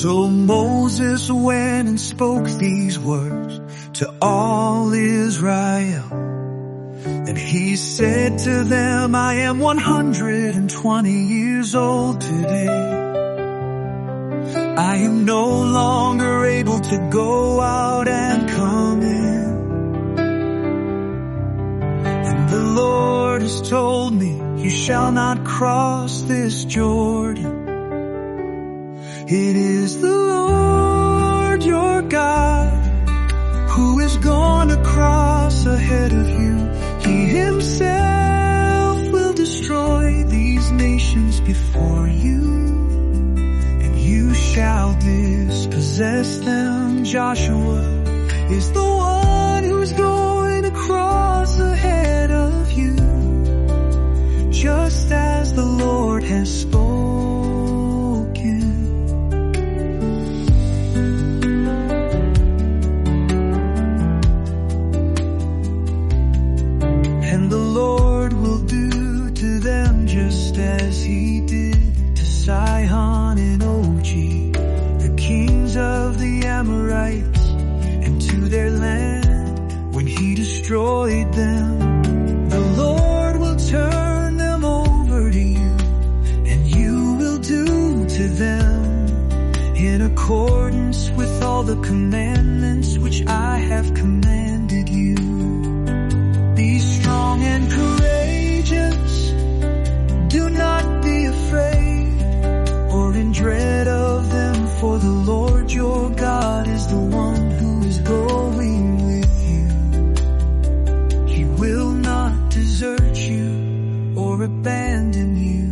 So Moses went and spoke these words to all Israel. And he said to them, I am 120 years old today. I am no longer able to go out and come in. And the Lord has told me, you shall not cross this Jordan. It is the Lord your God who is going to cross ahead of you. He himself will destroy these nations before you, and you shall dispossess them. Joshua is the one who's going to cross ahead of you, just as the Lord has spoken. And the Lord will do to them just as he did to Sihon and Og, the kings of the Amorites, and to their land when he destroyed them. The Lord will turn them over to you, and you will do to them in accordance with all the commandments which I have commanded you. Be strong and courageous. Do not be afraid or in dread of them, for the Lord your God is the one who is going with you. He will not desert you or abandon you.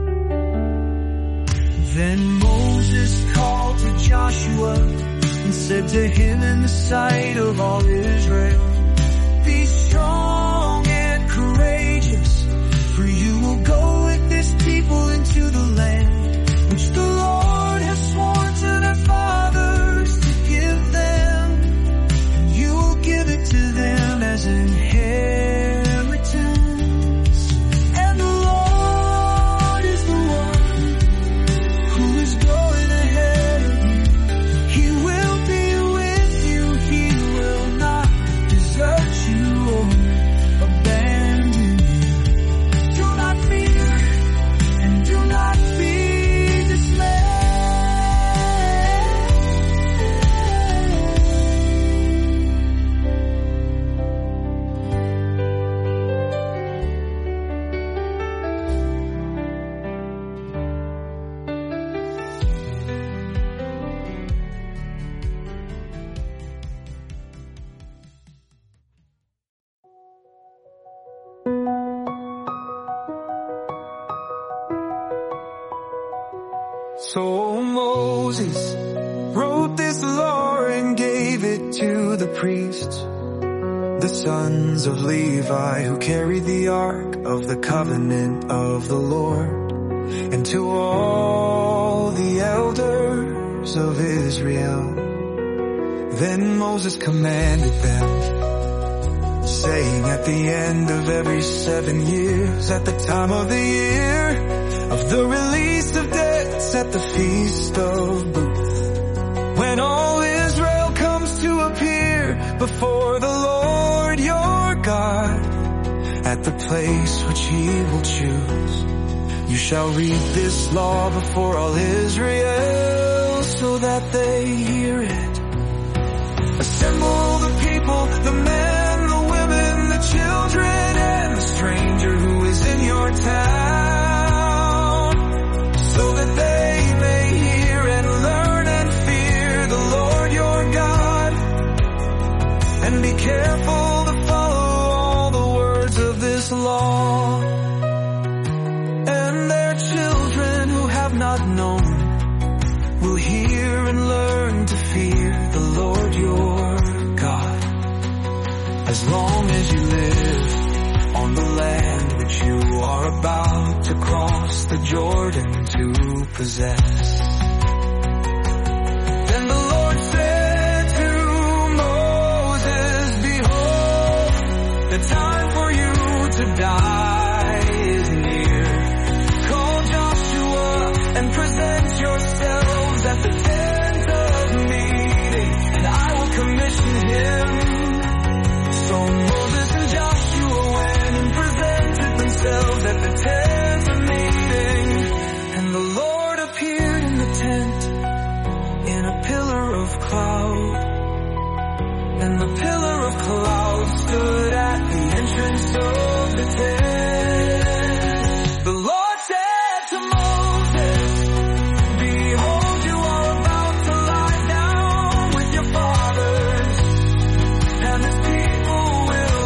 Then Moses called to Joshua and said to him in the sight of all Israel, be strong and courageous, for you will go with this people into the land which the Lord has sworn to their fathers to give them. And you will give it to them as an inheritance. And the Lord is the one who is going ahead of you. He will be with you. He will not desert you or abandon you. Do not fear and do not be dismayed. So Moses wrote this law and gave it to the priests, the sons of Levi, who carried the ark of the covenant of the Lord, and to all the elders of Israel. Then Moses commanded them, saying, at the end of every 7 years, at the time of the year of the release of debts, at the feast of booths, when all Israel comes to appear before the Lord your God, at the place which he will choose, you shall read this law before all Israel, so that they hear it. Assemble the people, the men, the women, the children, and the stranger who is in your town, so that they may hear and learn and fear the Lord your God, and be careful to follow all the words of this law. And their children who have not known will hear and learn to fear the Lord your God, as long as you live on the land which you are about to cross the Jordan to possess. Then the Lord said to Moses, behold, the time for you to die is near. Call Joshua and present yourselves at the with him. The Lord said to Moses, behold, you are about to lie down with your fathers, and this people will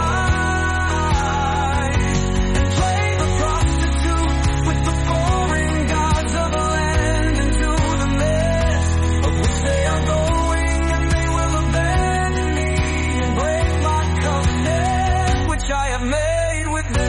arise and play the prostitute with the foreign gods of the land into the midst of which they are going, and they will abandon me and break my covenant which I have made with them.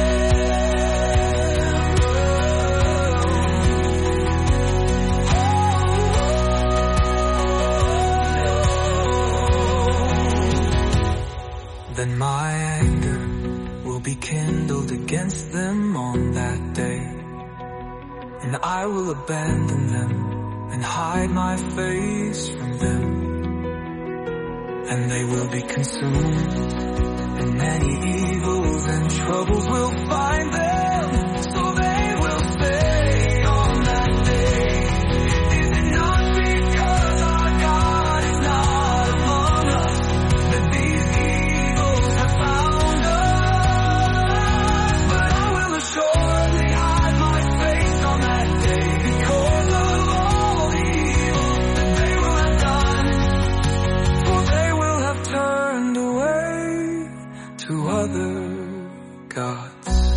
Then my anger will be kindled against them on that day, and I will abandon them and hide my face from them, and they will be consumed, and many evils and troubles will find them, so they will say on that day, is it not because our God is not among us that these evils have found us? But I will assuredly hide my face on that day because of all the evil that they will have done, for they will have turned away to other gods.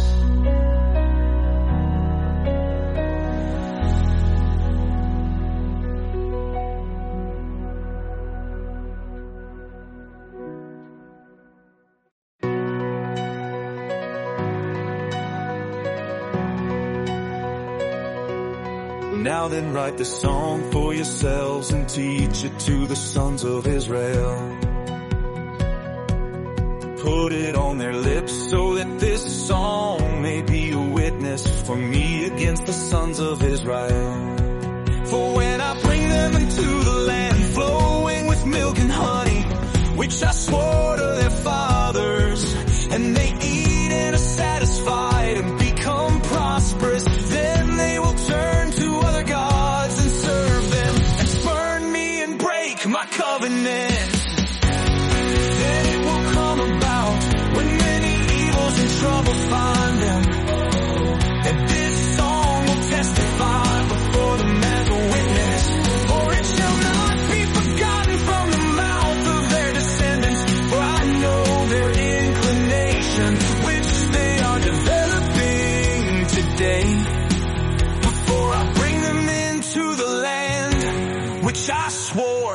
Now then write this song for yourselves and teach it to the sons of Israel. Put it on their lips so that this song may be a witness for me against the sons of Israel. For when I bring them into the land flowing with milk and honey, which I swore to their fathers, and they eat and are satisfied and become prosperous, then they will turn to other gods and serve them and spurn me and break my covenant. Then it will come about when many evils and troubles find them, that this song will testify before them as a witness. For it shall not be forgotten from the mouth of their descendants, for I know their inclination which they are developing today, before I bring them into the land which I swore.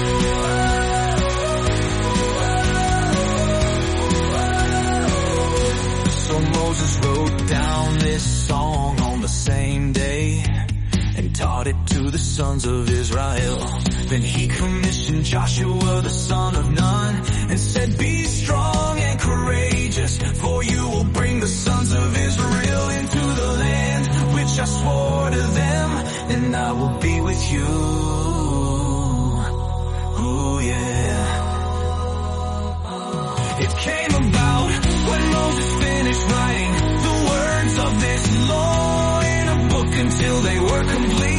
So Moses wrote down this song on the same day and taught it to the sons of Israel. Then he commissioned Joshua the son of Nun and said, be strong and courageous, for you will bring the sons of Israel into the land which I swore to them, and I will be with you. Ooh, yeah. It came about when Moses finished writing the words of this law in a book until they were complete.